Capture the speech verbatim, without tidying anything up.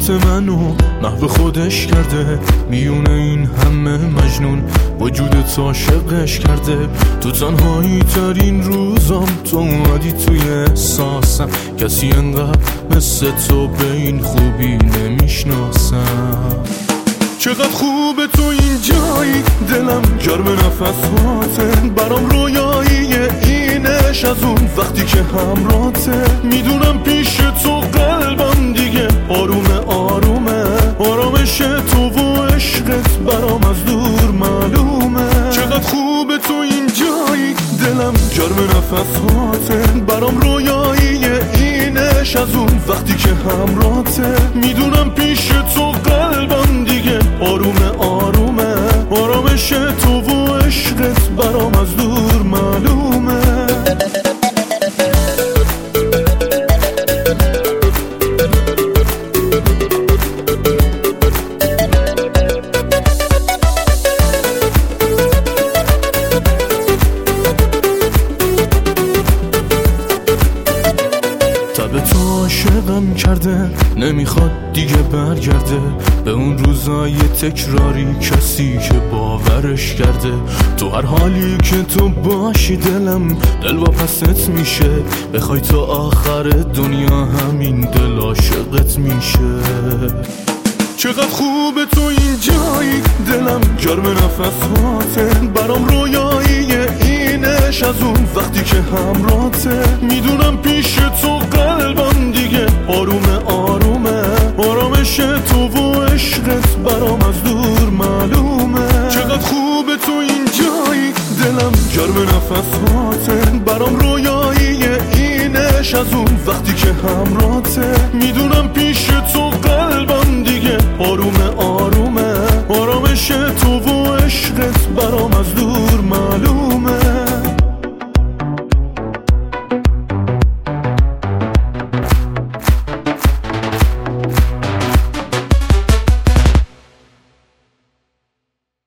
صورت منو محو خودش کرده، میونه این همه مجنون وجودت عاشقش کرده. تو تنهایی ترین روزم تو اومدی توی احساسم، کسی انقدر مثل تو به این خوبی نمیشناسم. چقدر خوبه تو این جایی، دلم گرم نفساته، برام رویاییه اینش از اون وقتی که همراته. میدونم پیش تو قلبم دیگه آرومه آرومه، آرامش تو و عشقت برام از دور معلومه. چقدر خوبه تو این جایی، دلم گرم نفساته، برام رویاییه اینش از اون وقتی که همراته. میدونم پیش تو قلبم دیگه آرومه آرومه، آرامش تو و عشقت برام از دور معلومه. به تو عاشقم کرده، نمیخواد دیگه برگرده به اون روزای تکراری، کسی که باورش کرده. تو هر حالی که تو باشی دلم دل واپست میشه، بخوای تا آخر دنیا همین دل عاشقت میشه. چقدر خوبه تو این جایی، دلم گرم نفساته، برام رویاییه اینش از اون وقتی که همراته. میدونم پیش تو قلبم دیگه آرومه آرومه، آرامش تو و عشقت برام از دور معلومه. چقدر خوبه تو این جایی، دلم گرم نفساته، برام رویاییه اینش از اون وقتی که همراته. میدونم پیش تو